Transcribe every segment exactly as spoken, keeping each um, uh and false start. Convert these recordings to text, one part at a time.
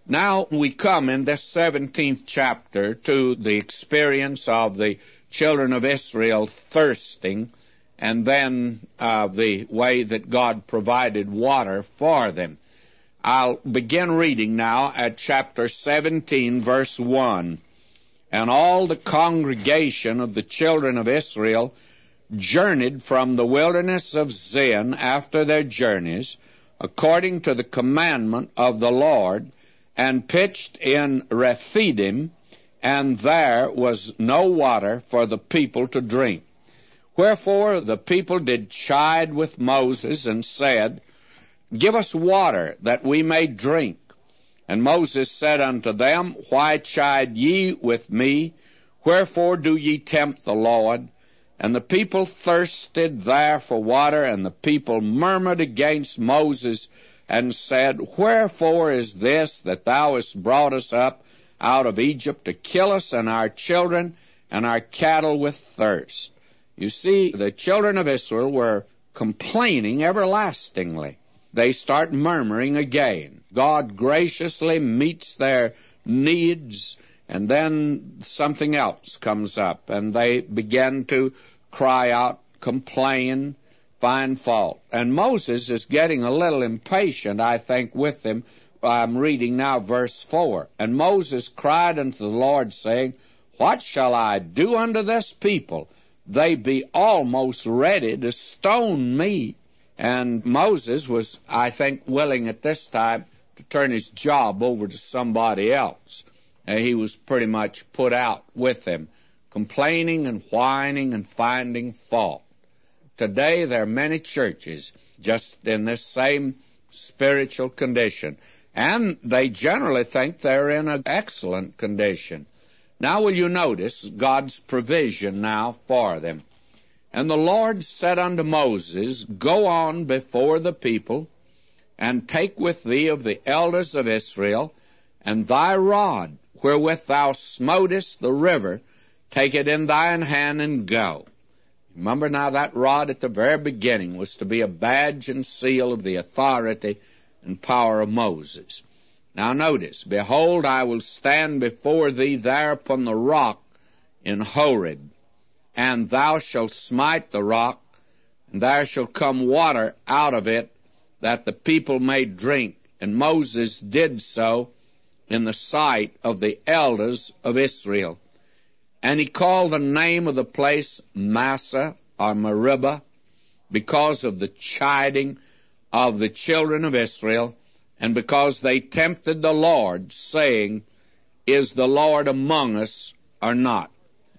Now we come in this seventeenth chapter to the experience of the children of Israel thirsting, and then uh, the way that God provided water for them. I'll begin reading now at chapter seventeen, verse one. And all the congregation of the children of Israel journeyed from the wilderness of Zin after their journeys, according to the commandment of the Lord, and pitched in Rephidim, and there was no water for the people to drink. Wherefore the people did chide with Moses, and said, Give us water, that we may drink. And Moses said unto them, Why chide ye with me? Wherefore do ye tempt the Lord? And the people thirsted there for water, and the people murmured against Moses, and said, Wherefore is this, that thou hast brought us up out of Egypt to kill us and our children and our cattle with thirst? You see, the children of Israel were complaining everlastingly. They start murmuring again. God graciously meets their needs, and then something else comes up, and they begin to cry out, complain, find fault. And Moses is getting a little impatient, I think, with them. I'm reading now verse four. And Moses cried unto the Lord, saying, What shall I do unto this people? They be almost ready to stone me. And Moses was, I think, willing at this time to turn his job over to somebody else. And he was pretty much put out with them, complaining and whining and finding fault. Today there are many churches just in this same spiritual condition, and they generally think they're in an excellent condition. Now will you notice God's provision now for them? And the Lord said unto Moses, Go on before the people, and take with thee of the elders of Israel, and thy rod, wherewith thou smotest the river, take it in thine hand, and go. Remember now, that rod at the very beginning was to be a badge and seal of the authority and power of Moses. Now notice, Behold, I will stand before thee there upon the rock in Horeb, and thou shalt smite the rock, and there shall come water out of it, that the people may drink. And Moses did so in the sight of the elders of Israel. And he called the name of the place Massah, or Meribah, because of the chiding of the children of Israel, and because they tempted the Lord, saying, Is the Lord among us or not?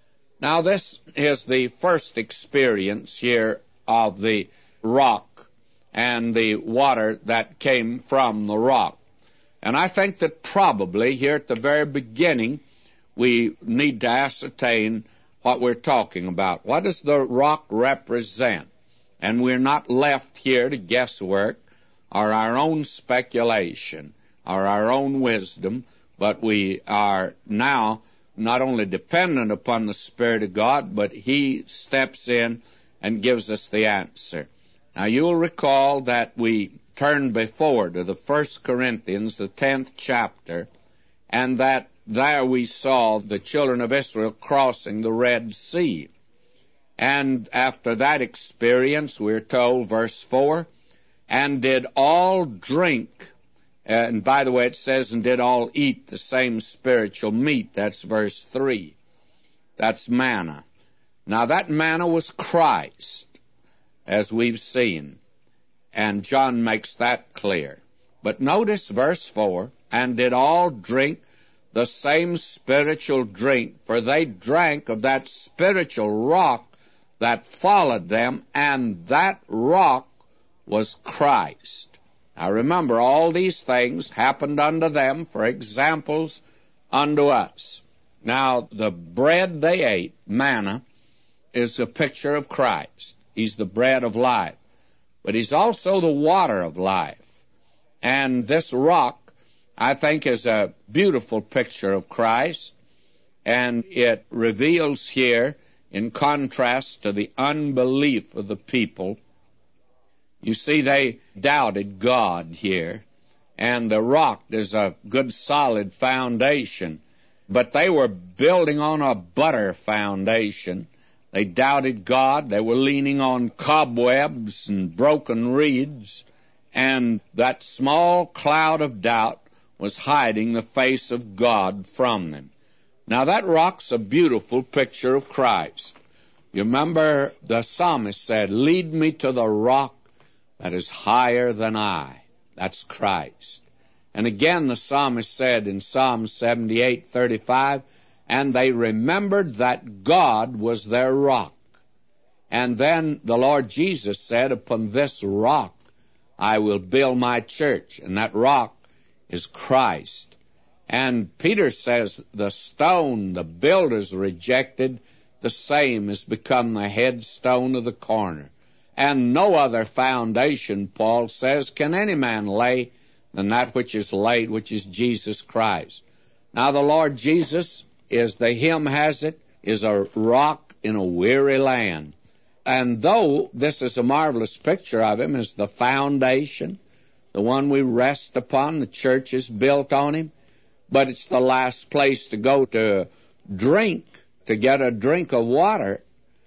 Now this is the first experience here of the rock and the water that came from the rock. And I think that probably here at the very beginning, we need to ascertain what we're talking about. What does the rock represent? And we're not left here to guesswork or our own speculation or our own wisdom, but we are now not only dependent upon the Spirit of God, but He steps in and gives us the answer. Now you'll recall that we turned before to the First Corinthians, the tenth chapter, and that there we saw the children of Israel crossing the Red Sea. And after that experience, we're told, verse four, and did all drink, and by the way, it says, and did all eat the same spiritual meat. That's verse three. That's manna. Now that manna was Christ, as we've seen, and John makes that clear. But notice verse four, and did all drink the same spiritual drink, for they drank of that spiritual rock that followed them, and that rock was Christ. Now remember, all these things happened unto them for examples unto us. Now the bread they ate, manna, is a picture of Christ. He's the bread of life. But He's also the water of life. And this rock, I think, is a beautiful picture of Christ, and it reveals here, in contrast to the unbelief of the people, you see, they doubted God here, and the rock is a good solid foundation. But they were building on a butter foundation. They doubted God. They were leaning on cobwebs and broken reeds, and that small cloud of doubt was hiding the face of God from them. Now that rock's a beautiful picture of Christ. You remember the psalmist said, "Lead me to the rock that is higher than I." That's Christ. And again the psalmist said in Psalm seventy-eight thirty-five, "And they remembered that God was their rock." And then the Lord Jesus said, "Upon this rock I will build my church," and that rock is Christ. And Peter says, the stone the builders rejected, the same has become the headstone of the corner. And no other foundation, Paul says, can any man lay than that which is laid, which is Jesus Christ. Now the Lord Jesus is, the hymn has it, is a rock in a weary land. And though this is a marvelous picture of him as the foundation, the one we rest upon, the church is built on him, but it's the last place to go to drink, to get a drink of water.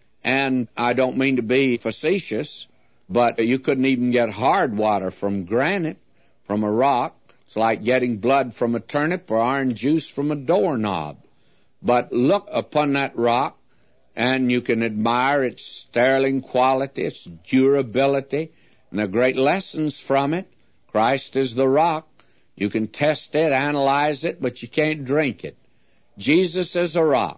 And I don't mean to be facetious, but you couldn't even get hard water from granite, from a rock. It's like getting blood from a turnip or orange juice from a doorknob. But look upon that rock, and you can admire its sterling quality, its durability, and the great lessons from it. Christ is the rock. You can test it, analyze it, but you can't drink it. Jesus is a rock.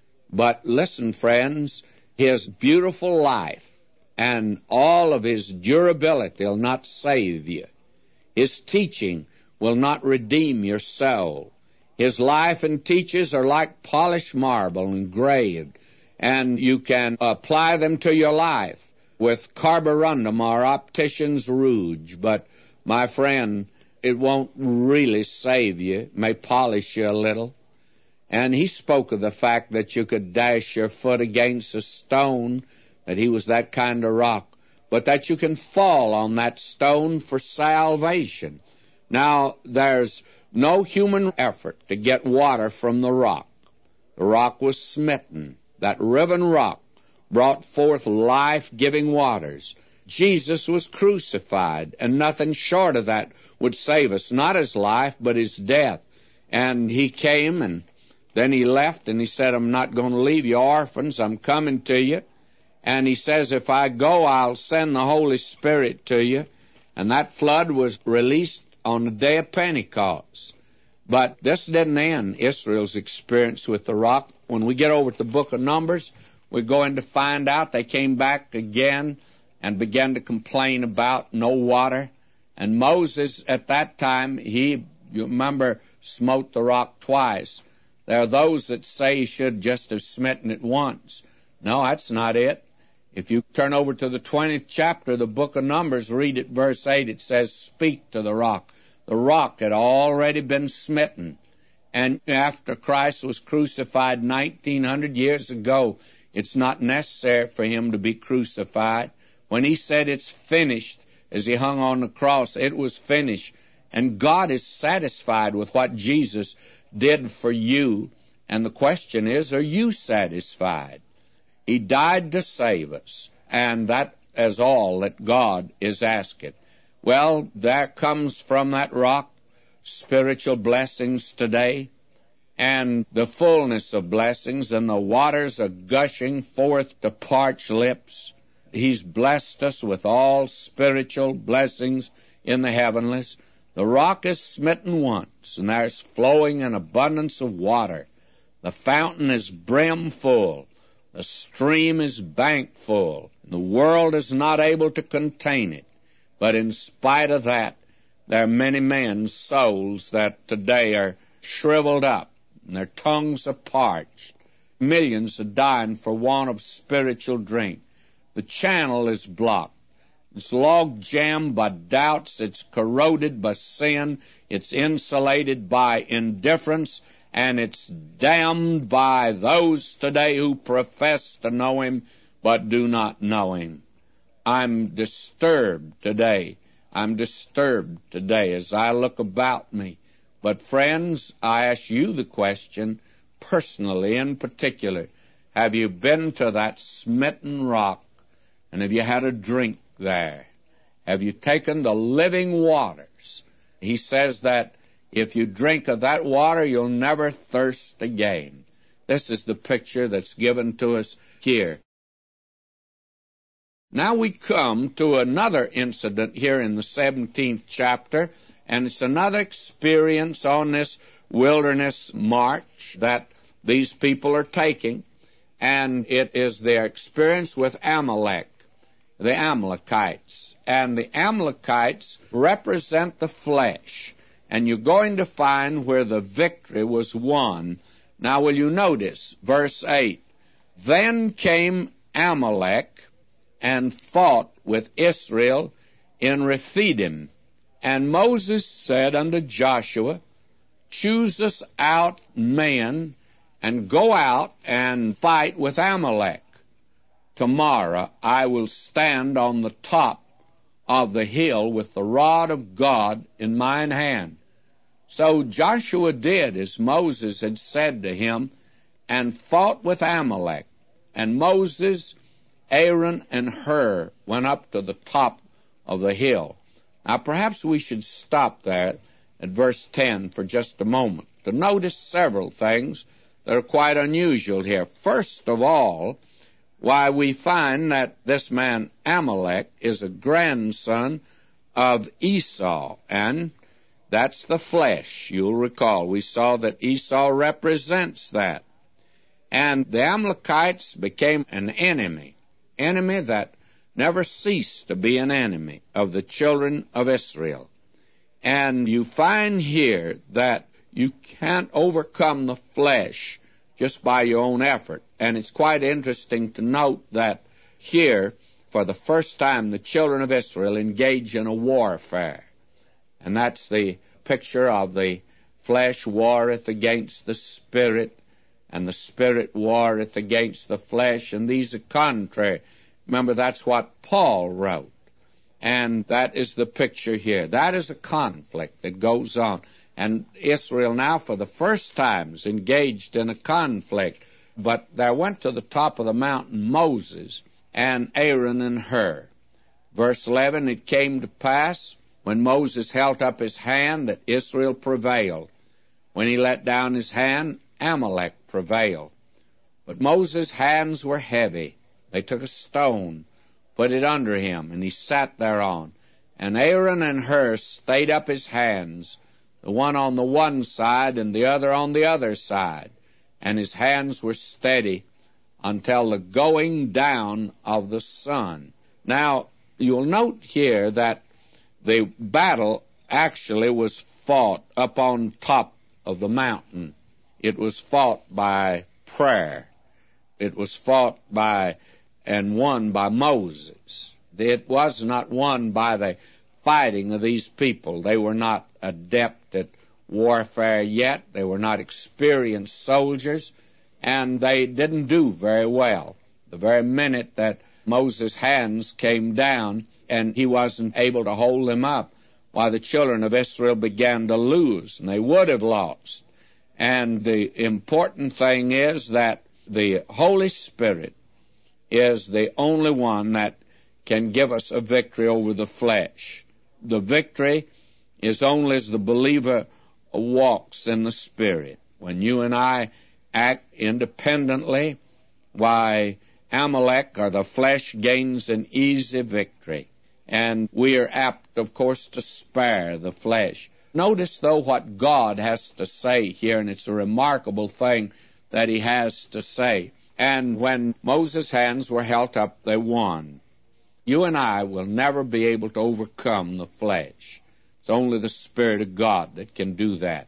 But listen, friends, his beautiful life and all of his durability will not save you. His teaching will not redeem your soul. His life and teachings are like polished marble engraved, and you can apply them to your life with carborundum or optician's rouge. But, my friend, it won't really save you. It may polish you a little. And he spoke of the fact that you could dash your foot against a stone, that he was that kind of rock, but that you can fall on that stone for salvation. Now, there's no human effort to get water from the rock. The rock was smitten. That riven rock brought forth life-giving waters. Jesus was crucified, and nothing short of that would save us, not his life, but his death. And he came, and then he left, and he said, "I'm not going to leave you orphans. I'm coming to you." And he says, "If I go, I'll send the Holy Spirit to you." And that flood was released on the day of Pentecost. But this didn't end Israel's experience with the rock. When we get over to the book of Numbers, we're going to find out they came back again and began to complain about no water. And Moses, at that time, he, you remember, smote the rock twice. There are those that say he should just have smitten it once. No, that's not it. If you turn over to the twentieth chapter of the book of Numbers, read it, verse eight, it says, "Speak to the rock." The rock had already been smitten. And after Christ was crucified nineteen hundred years ago, it's not necessary for him to be crucified. When he said it's finished, as he hung on the cross, it was finished. And God is satisfied with what Jesus did for you. And the question is, are you satisfied? He died to save us, and that is all that God is asking. Well, there comes from that rock spiritual blessings today, and the fullness of blessings, and the waters are gushing forth to parched lips. He's blessed us with all spiritual blessings in the heavenlies. The rock is smitten once, and there's flowing an abundance of water. The fountain is brim full. The stream is bank full. The world is not able to contain it. But in spite of that, there are many men's souls that today are shriveled up, and their tongues are parched. Millions are dying for want of spiritual drink. The channel is blocked. It's log-jammed by doubts. It's corroded by sin. It's insulated by indifference. And it's damned by those today who profess to know him but do not know him. I'm disturbed today I'm disturbed today as I look about me. But friends, I ask you the question, personally in particular, have you been to that smitten rock, and have you had a drink there? Have you taken the living waters? He says that if you drink of that water, you'll never thirst again. This is the picture that's given to us here. Now we come to another incident here in the seventeenth chapter, and it's another experience on this wilderness march that these people are taking, and it is their experience with Amalek, the Amalekites. And the Amalekites represent the flesh, and you're going to find where the victory was won. Now will you notice, verse eight, Then came Amalek and fought with Israel in Rephidim. And Moses said unto Joshua, Choose us out men, and go out and fight with Amalek. Tomorrow I will stand on the top of the hill with the rod of God in mine hand. So Joshua did as Moses had said to him, and fought with Amalek. And Moses, Aaron, and Hur went up to the top of the hill. Now perhaps we should stop there at verse ten for just a moment to notice several things that are quite unusual here. First of all, why we find that this man Amalek is a grandson of Esau, and that's the flesh. You'll recall we saw that Esau represents that. And the Amalekites became an enemy, enemy that never ceased to be an enemy of the children of Israel. And you find here that you can't overcome the flesh just by your own effort. And it's quite interesting to note that here, for the first time, the children of Israel engage in a warfare. And that's the picture of the flesh warreth against the spirit, and the spirit warreth against the flesh, and these are contrary. Remember, that's what Paul wrote. And that is the picture here. That is a conflict that goes on. And Israel now, for the first time, is engaged in a conflict. But there went to the top of the mountain Moses and Aaron and Hur. Verse eleven, It came to pass, when Moses held up his hand, that Israel prevailed. When he let down his hand, Amalek prevailed. But Moses' hands were heavy. They took a stone, put it under him, and he sat thereon. And Aaron and Hur stayed up his hands, the one on the one side and the other on the other side. And his hands were steady until the going down of the sun. Now, you'll note here that the battle actually was fought up on top of the mountain. It was fought by prayer. It was fought by and won by Moses. It was not won by the fighting of these people. They were not adept at warfare yet. They were not experienced soldiers, and they didn't do very well. The very minute that Moses' hands came down and he wasn't able to hold them up, why, the children of Israel began to lose, and they would have lost. And the important thing is that the Holy Spirit is the only one that can give us a victory over the flesh. The victory is only as the believer walks in the Spirit. When you and I act independently, why, Amalek, or the flesh, gains an easy victory. And we are apt, of course, to spare the flesh. Notice, though, what God has to say here, and it's a remarkable thing that he has to say. And when Moses' hands were held up, they won. You and I will never be able to overcome the flesh. It's only the Spirit of God that can do that.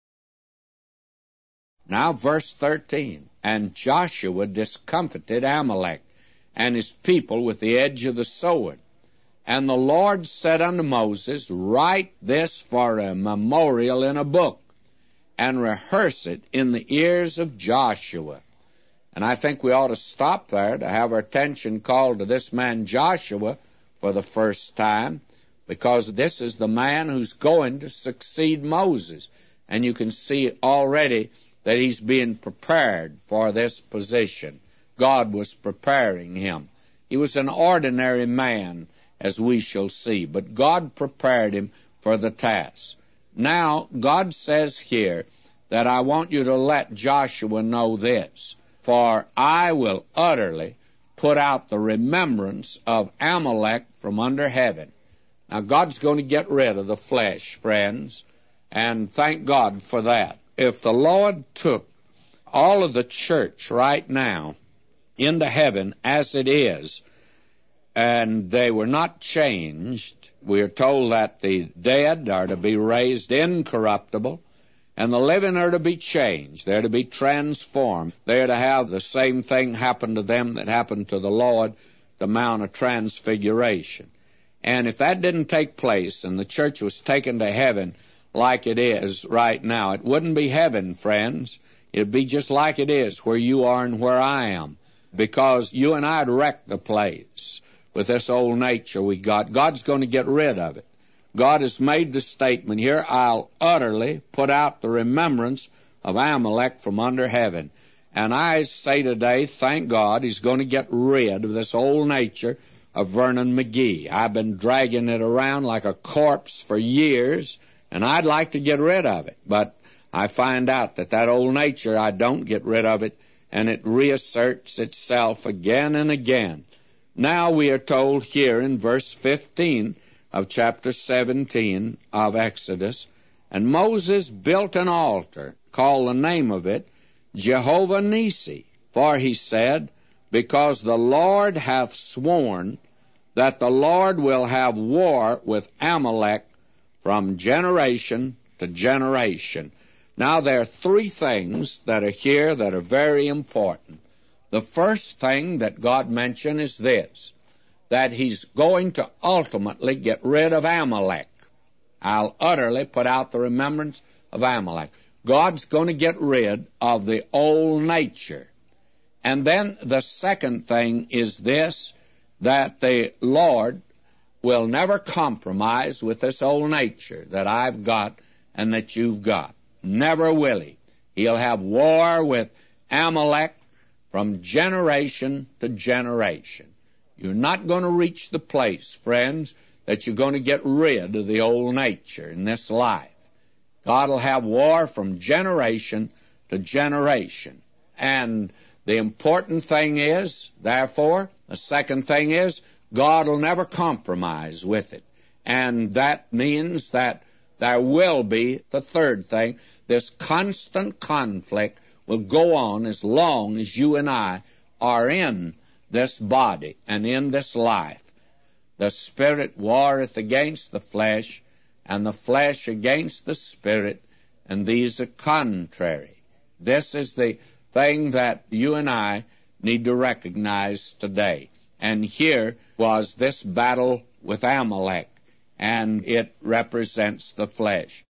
Now, verse thirteen, And Joshua discomfited Amalek and his people with the edge of the sword. And the Lord said unto Moses, Write this for a memorial in a book, and rehearse it in the ears of Joshua. And I think we ought to stop there to have our attention called to this man Joshua for the first time, because this is the man who's going to succeed Moses. And you can see already that he's being prepared for this position. God was preparing him. He was an ordinary man, as we shall see, but God prepared him for the task. Now, God says here that I want you to let Joshua know this, for I will utterly put out the remembrance of Amalek from under heaven. Now, God's going to get rid of the flesh, friends, and thank God for that. If the Lord took all of the church right now into heaven as it is, and they were not changed, we are told that the dead are to be raised incorruptible, and the living are to be changed. They're to be transformed. They're to have the same thing happen to them that happened to the Lord, the Mount of Transfiguration. And if that didn't take place and the church was taken to heaven like it is right now, it wouldn't be heaven, friends. It'd be just like it is where you are and where I am, because you and I had wrecked the place with this old nature we got. God's going to get rid of it. God has made the statement here, I'll utterly put out the remembrance of Amalek from under heaven. And I say today, thank God, he's going to get rid of this old nature of Vernon McGee. I've been dragging it around like a corpse for years, and I'd like to get rid of it. But I find out that that old nature, I don't get rid of it, and it reasserts itself again and again. Now we are told here in verse fifteen of chapter seventeen of Exodus, and Moses built an altar, called the name of it Jehovah Nissi, for he said, because the Lord hath sworn that the Lord will have war with Amalek from generation to generation. Now there are three things that are here that are very important. The first thing that God mentioned is this, that he's going to ultimately get rid of Amalek. I'll utterly put out the remembrance of Amalek. God's going to get rid of the old nature. And then the second thing is this, that the Lord will never compromise with this old nature that I've got and that you've got. Never will he. He'll have war with Amalek from generation to generation. You're not going to reach the place, friends, that you're going to get rid of the old nature in this life. God will have war from generation to generation. And the important thing is, therefore, the second thing is, God will never compromise with it. And that means that there will be, the third thing, this constant conflict will go on as long as you and I are in this body and in this life. The Spirit warreth against the flesh, and the flesh against the Spirit, and these are contrary. This is the thing that you and I need to recognize today. And here was this battle with Amalek, and it represents the flesh.